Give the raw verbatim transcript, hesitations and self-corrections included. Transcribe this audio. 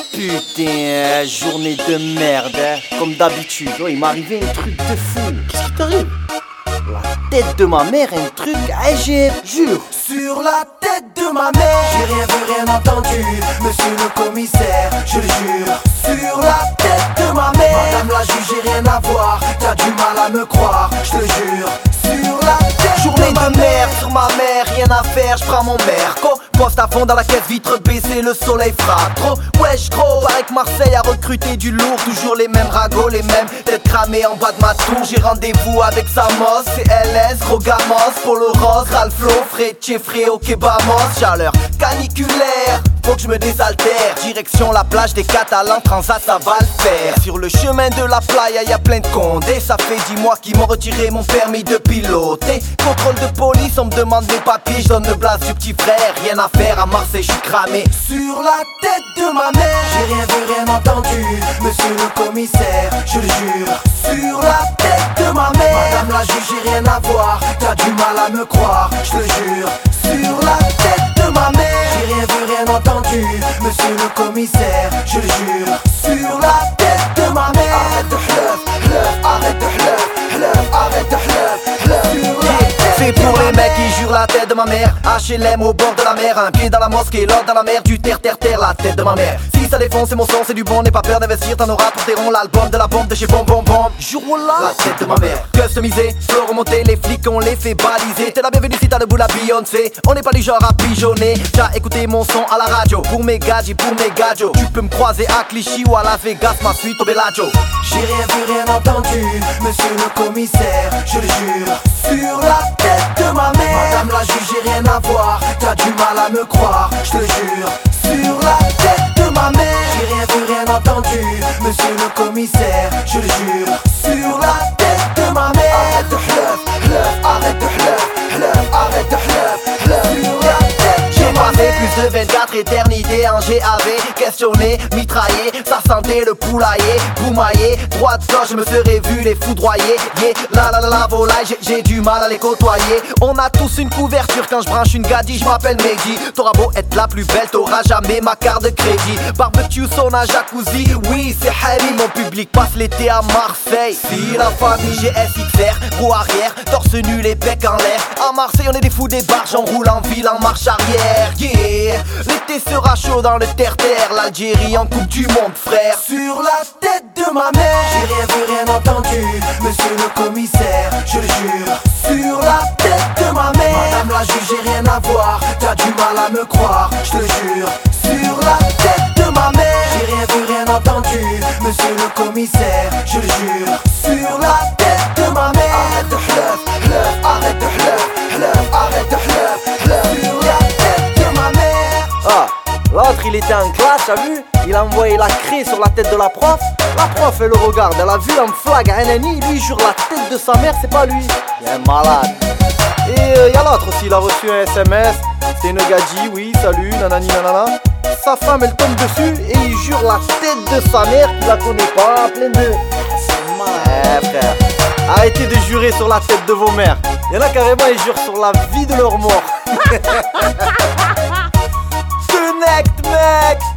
Putain, journée de merde, hein. Comme d'habitude. Oh, il m'est arrivé un truc de fou. Qu'est-ce qui t'arrive? La tête de ma mère, un truc Égypte, jure. Sur la tête de ma mère, j'ai rien vu, rien entendu, monsieur le commissaire, je le jure. Sur la tête de ma mère, madame la juge, j'ai rien à voir, t'as du mal à me croire, je te jure. Sur la tête Journée de ma de mère, merde sur ma mère, rien à faire, j'prends mon merco. Poste à fond dans la caisse, vitre baissée, le soleil frappe trop. Wesh gros, paraît que Marseille a recruté du lourd. Toujours les mêmes ragots, les mêmes têtes cramées en bas de ma tour. J'ai rendez-vous avec Samos, C L S, gros gamos, Polo Rose, Ralflo, Frecce, Fréo, Kebamos. Chaleur caniculaire, faut que je me désaltère. Direction la plage des Catalans, Transat ça va le faire. Sur le chemin de la playa y'a plein de condés. Ça fait dix mois qu'ils m'ont retiré mon permis de piloter. Contrôle de police, on me demande mes papiers. Je donne le blase du petit frère, rien à faire à Marseille, je suis cramé. sur la tête de ma mère, j'ai rien vu, rien entendu, monsieur le commissaire, je le jure. Sur la tête de ma mère, madame la juge, j'ai rien à voir, t'as du mal à me croire, je te jure. Sur la tête de ma mère, j'ai rien vu, rien entendu, monsieur le commissaire, je le jure. Sur la tête de ma mère, arrête de hleuf, hleuf, arrête de hleuf, hleuf, arrête de hleuf, hleuf. Sur la tête C'est pour les mecs qui jurent la tête de ma mère. H L M au bord de la mer, un pied dans la mosquée, l'autre dans la mer, du terre terre terre, la tête de ma mère. Si ça défonce c'est mon son, c'est du bon, n'aie pas peur d'investir, t'en auras pour tes ronds. L'album de la bombe de chez Bon Bon Bon. Jour la tête de ma mère, customisé, flow remonté, les flics on les fait baliser. T'es la bienvenue si t'as le bout la Beyoncé. On n'est pas du genre à pigeonner. T'as écouté mon son à la radio, pour mes gadgets, pour mes gadgets. Tu peux me croiser à Clichy ou à Las Vegas, ma suite au Bellagio. J'ai rien vu, rien entendu, monsieur le commissaire, je le jure. Sur la tête de ma mère, madame la juge, j'ai rien à voir, t'as du mal à me croire, je te jure. Sur la tête de ma mère, j'ai rien vu, rien entendu, monsieur le commissaire, je le jure. Sur la tête de ma mère, arrête de hleuf, hleuf, arrête de hleuf, hleuf, arrête de hleuf, hleuf. Sur la tête J'ai passé plus de vingt-quatre éternités en G A V. Questionné, mitraillé, ça sentait le poulailler. Boumaillé, droite gauche, je me serais vu les foudroyer. Yeah, la la la la volaille, j'ai- j'ai du mal à les côtoyer. On a tous une couverture quand je branche une gadie, je m'appelle Mehdi. T'auras beau être la plus belle, t'auras jamais ma carte de crédit. Barbecue, sauna, jacuzzi, oui c'est Harry. Mon public passe l'été à Marseille. Si la famille G S X R, roue arrière, torse nu, les becs en l'air. À Marseille on est des fous des barges, on roule en ville en marche arrière. Yeah, l'été sera chaud dans le terre-terre, l'Algérie en coupe du monde frère. Sur la tête de ma mère, j'ai rien vu, rien entendu, monsieur le commissaire, je le jure. Sur la tête de ma mère, madame la juge, j'ai rien à voir, t'as du mal à me croire, je te jure. Sur la tête de ma mère, j'ai rien vu, rien entendu, monsieur le commissaire, je le jure. Sur la tête de ma mère, arrête de hleuf, hleuf, arrête de hleuf, hleuf, arrête de hleuf, hleuf. Sur la tête de ma mère. Ah, l'autre il était en classe, t'as vu? Il a envoyé la craie sur la tête de la prof. La prof elle le regarde, elle a vu un flag à N N I. Lui il jure la tête de sa mère, c'est pas lui. Il est malade. Et euh, y'a l'autre aussi, il a reçu un S M S. C'est une gadji, oui, salut, nanani nanana. Sa femme elle tombe dessus et il jure la tête de sa mère qu'il la connaît pas, plein de... C'est malade. Eh frère, arrêtez de jurer sur la tête de vos mères. Y'en a carrément ils jurent sur la vie de leur mort. Connect mec.